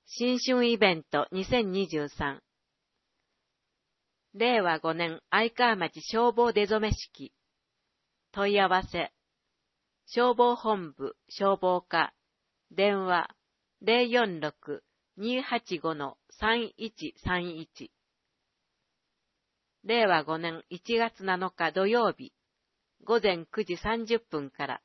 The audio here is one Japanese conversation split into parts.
新春イベント2023令和5年愛川町消防出初め式問い合わせ消防本部消防課電話 046-285-3131 令和5年1月7日土曜日午前9時30分から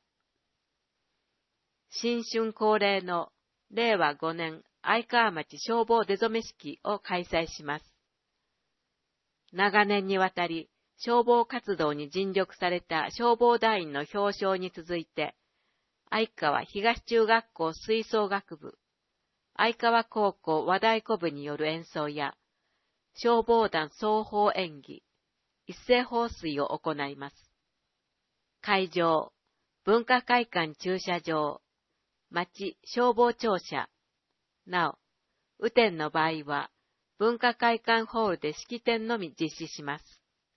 新春恒例の令和5年愛川町消防出初め式を開催します。長年にわたり消防活動に尽力された消防団員の表彰に続いて、愛川東中学校吹奏楽部、愛川高校和太鼓部による演奏や、消防団双方演技、一斉放水を行います。会場、文化会館駐車場、町消防庁舎、なお、雨天の場合は、文化会館ホールで式典のみ実施します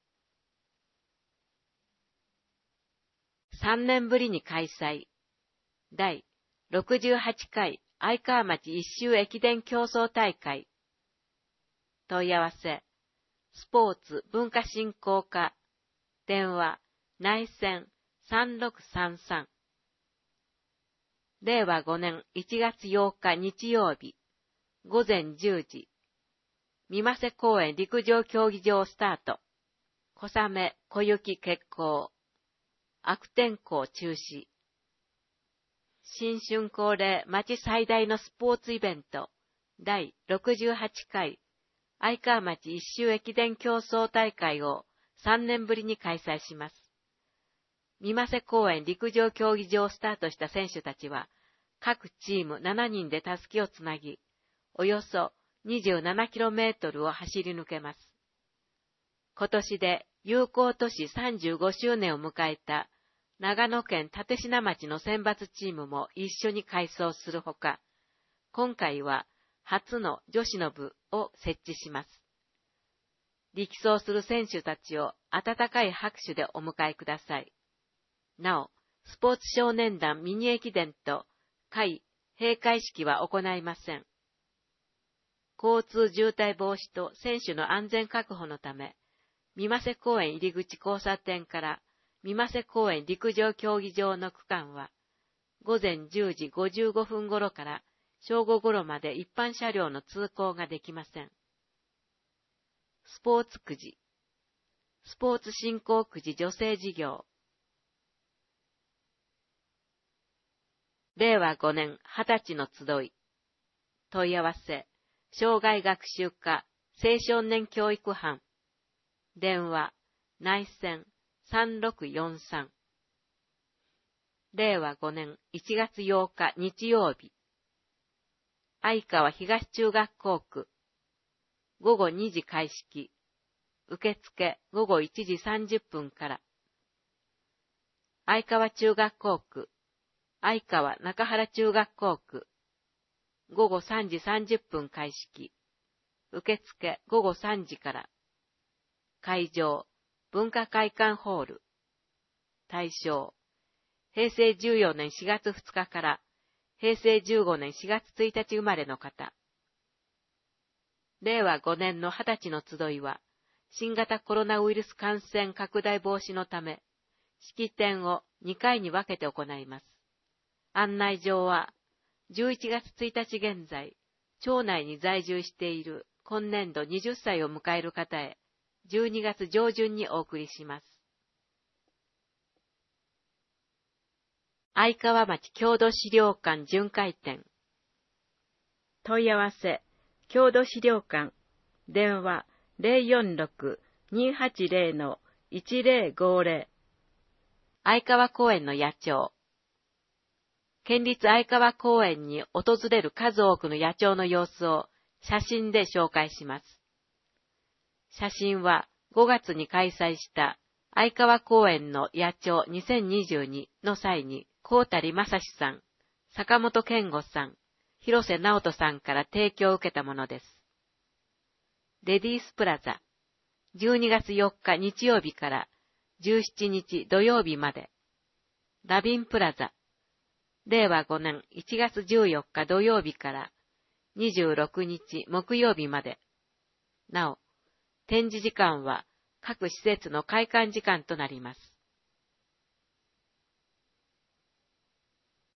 。3年ぶりに開催。第68回愛川町一周駅伝競争大会。問い合わせ。スポーツ文化振興課。電話内線3633。令和5年1月8日日曜日、午前10時、三瀬公園陸上競技場スタート、小雨、小雪決行、悪天候中止。新春恒例町最大のスポーツイベント、第68回愛川町一周駅伝競争大会を3年ぶりに開催します。三瀬公園陸上競技場をスタートした選手たちは、各チーム7人で襷をつなぎ、およそ 27km を走り抜けます。今年で友好都市35周年を迎えた長野県立科町の選抜チームも一緒に快走するほか、今回は初の女子の部を設置します。力走する選手たちを温かい拍手でお迎えください。なお、スポーツ少年団ミニ駅伝と会閉会式は行いません。交通渋滞防止と選手の安全確保のため、三瀬公園入口交差点から三瀬公園陸上競技場の区間は、午前10時55分頃から正午頃まで一般車両の通行ができません。スポーツくじ、スポーツ振興くじ助成事業。令和5年20歳の集い。問い合わせ、障害学習課青少年教育班。電話、内線3643。令和5年1月8日日曜日。愛川東中学校区。午後2時開式。受付午後1時30分から。愛川中学校区。愛川中原中学校区。午後3時30分開式。受付午後3時から。会場、文化会館ホール。対象、平成14年4月2日から平成15年4月1日生まれの方。令和5年の20歳の集いは、新型コロナウイルス感染拡大防止のため、式典を2回に分けて行います。案内状は、11月1日現在、町内に在住している今年度20歳を迎える方へ、12月上旬にお送りします。愛川町郷土資料館巡回展。問い合わせ、郷土資料館、電話046-280-1050。愛川公園の野鳥。県立愛川公園に訪れる数多くの野鳥の様子を写真で紹介します。写真は5月に開催した愛川公園の野鳥2022の際に幸谷正史さん、坂本健吾さん、広瀬直人さんから提供を受けたものです。レディースプラザ、12月4日日曜日から17日土曜日まで。ラビンプラザ、令和5年1月14日土曜日から 26日木曜日まで。なお、展示時間は各施設の開館時間となります。